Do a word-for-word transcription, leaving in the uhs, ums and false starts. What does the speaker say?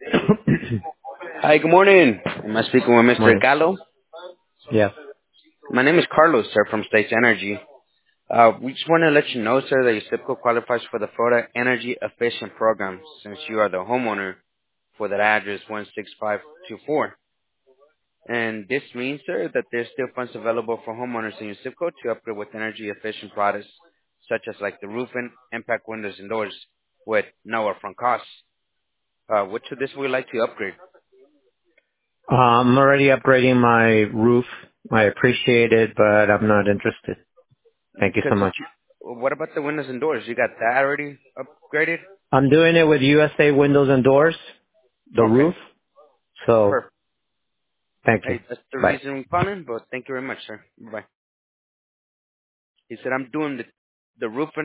Hi, good morning. Am I speaking with mister Morning. Gallo? Yes. My name is Carlos, sir, from States Energy. Uh, we just want to let you know, sir, that your SIPCO qualifies for the Florida Energy Efficient Program since you are the homeowner for that address one six five two four. And this means, sir, that there's still funds available for homeowners in your SIPCO to upgrade with energy efficient products such as like the roofing, impact windows and doors with no upfront costs. Uh, which of this would you like to upgrade? Uh, I'm already upgrading my roof. I appreciate it, but I'm not interested. Thank you Because so much. what about the windows and doors? You got that already upgraded? I'm doing it with U S A Windows and Doors, the Okay, roof. So, perfect. thank you. Hey, that's the Bye. reason I'm calling, but thank you very much, sir. Bye. He said, I'm doing the, the roof